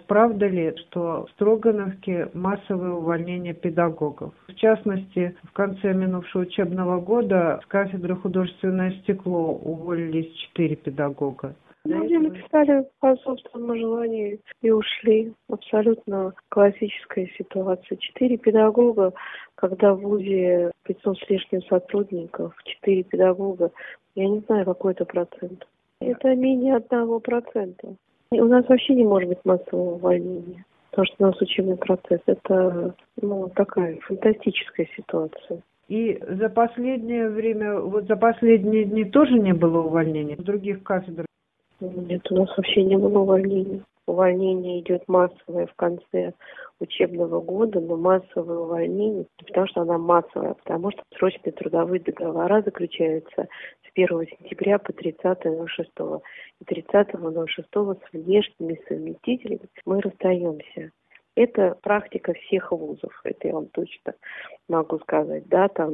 правда ли, что в Строгановке массовое увольнение педагогов? В частности, в конце минувшего учебного года с кафедры художественное стекло уволились 4 педагога. Люди написали по собственному желанию и ушли. Абсолютно классическая ситуация. 4 педагога, когда в ВУЗе 500 с лишним сотрудников, 4 педагога, я не знаю, какой это процент. Это менее 1%. У нас вообще не может быть массового увольнения, потому что у нас учебный процесс. Это такая фантастическая ситуация. И за последнее время, за последние дни тоже не было увольнений в других кафедрах? Нет, у нас вообще не было увольнений. Увольнение идет массовое в конце учебного года, но массовое увольнение, не потому что она массовая, а потому что срочные трудовые договора заключаются с 1 сентября по 30.06. И 30.06 с внешними совместителями мы расстаемся. Это практика всех вузов, это я вам точно могу сказать. Да, там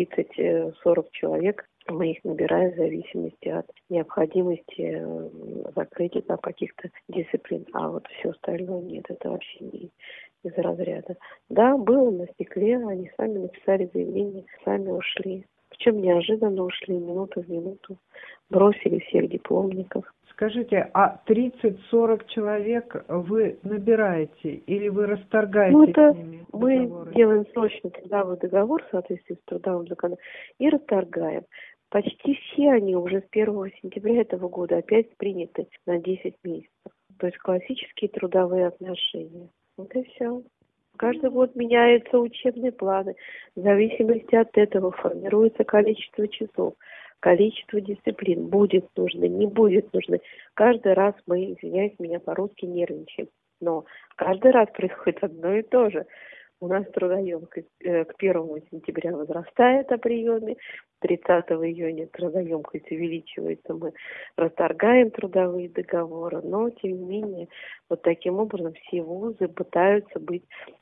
30-40 человек, мы их набираем в зависимости от необходимости закрытия там каких-то дисциплин. А вот все остальное нет, это вообще не из разряда. Да, было на стекле, они сами написали заявление, сами ушли. Причем неожиданно ушли, минуту в минуту, бросили всех дипломников. Скажите, а 30-40 человек вы набираете или вы расторгаете с ними договоры? Мы делаем срочный трудовой договор в соответствии с трудовым законом и расторгаем. Почти все они уже с 1 сентября этого года опять приняты на 10 месяцев. То есть классические трудовые отношения. Вот и все. Каждый год меняются учебные планы. В зависимости от этого формируется количество часов, количество дисциплин. Будет нужно, не будет нужно. Каждый раз мы, извиняюсь, меня по-русски нервничаем. Но каждый раз происходит одно и то же. У нас трудоемкость к 1 сентября возрастает о приеме, 30 июня трудоемкость увеличивается, мы расторгаем трудовые договоры, но, тем не менее, вот таким образом все вузы пытаются быть,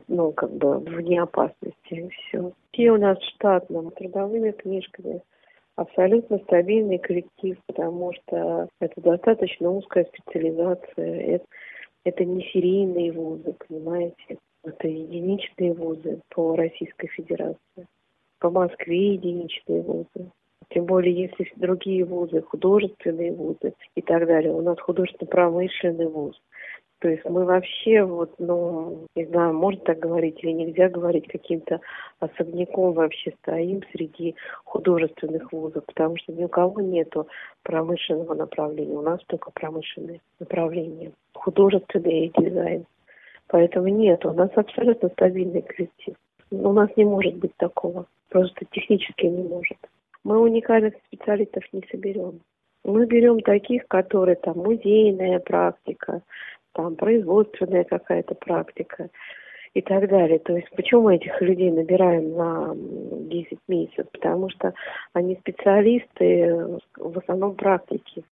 вне опасности, и все. Все у нас в штатном трудовыми книжками. Абсолютно стабильный коллектив, потому что это достаточно узкая специализация, это не серийные вузы, понимаете. Это единичные вузы по Российской Федерации. По Москве единичные вузы. Тем более, если другие вузы, художественные вузы и так далее. У нас художественно-промышленный вуз. То есть мы вообще, не знаю, можно так говорить или нельзя говорить, каким-то особняком вообще стоим среди художественных вузов, потому что ни у кого нету промышленного направления. У нас только промышленное направление. Художественный и дизайн. Поэтому нет, у нас абсолютно стабильный коллектив. У нас не может быть такого. Просто технически не может. Мы уникальных специалистов не соберем. Мы берем таких, которые там музейная практика, там производственная какая-то практика и так далее. То есть почему мы этих людей набираем на 10 месяцев? Потому что они специалисты в основном практики.